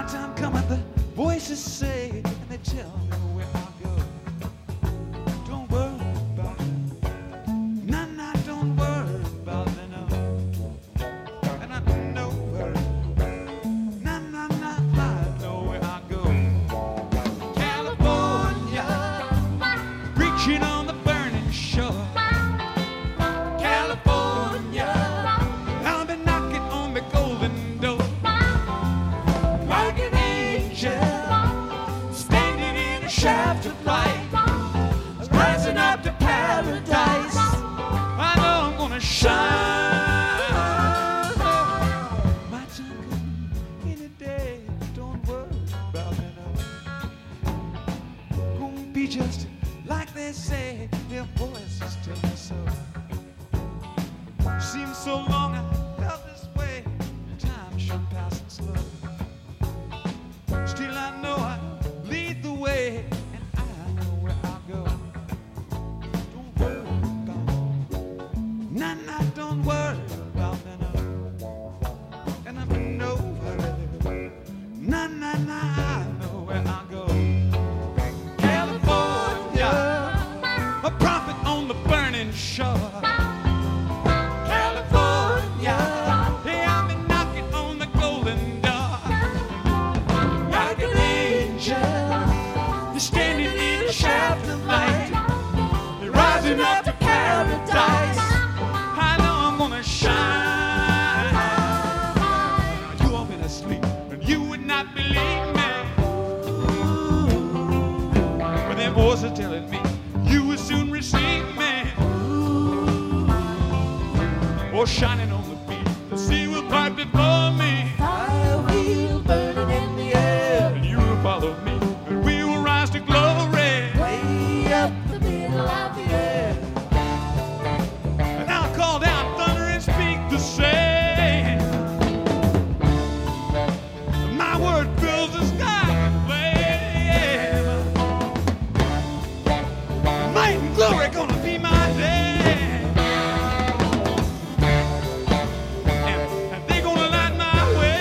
time coming, the voices say, and they tell me where I go. Don't worry about it. Nah, nah, don't worry about it, no. And I know where, nah, nah, nah, I know where I go. California, preaching on the burning shore. California, I'll be knocking on the golden door. Like an angel, standing in a shaft of light, rising up to paradise. I know I'm gonna shine. My time coming any day. Don't worry about it, no. Gonna be just like they say. Their voices tell me so. Seems so long I felt this way. Time should pass it slow. Still I know I lead the way, and I know where I go. Don't worry about it. Nah, nah, don't worry about it, no. And I'm no worry. Nah, nah, nah, I know where I go. California, a prophet on the burning shore. California, yeah, I've been knocking on the golden door. Like an angel, you're standing in a shaft of light. You're rising up to paradise. I know I'm gonna shine. You want me to sleep, and you would not believe me. But their voices telling me you will soon receive me. Or shining on the beach, the sea will part before me. Fire wheel burning in the air, And you will follow me, and we will rise to glory. way up the middle of the air. And I'll call down thunder and speak the same. My word fills the sky with flame. Might and glory gonna be my name. And they gonna light my way.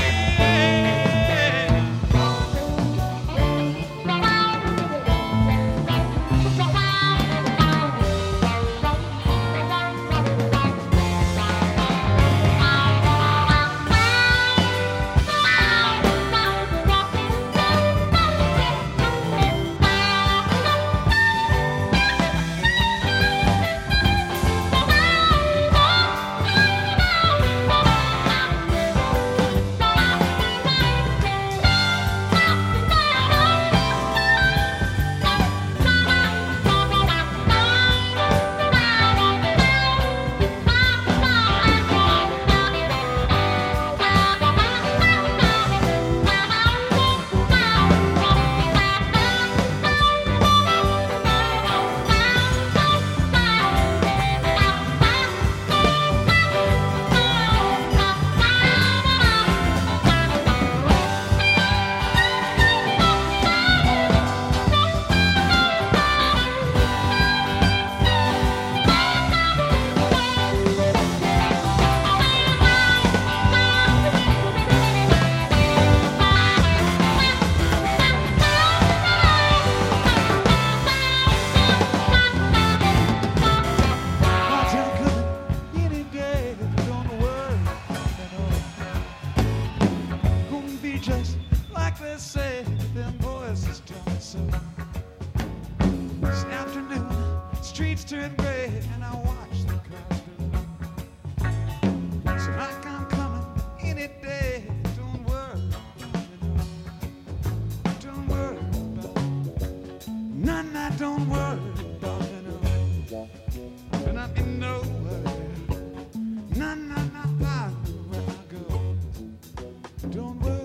Just like they say, them voices tell me so. This afternoon, streets turn gray, and I watch the cars go. So like I'm coming any day. Don't worry, don't worry about it. Nah, nah, don't worry about it, no. And I'm in no worry. Nah, nah, nah, I know where I go. Don't worry.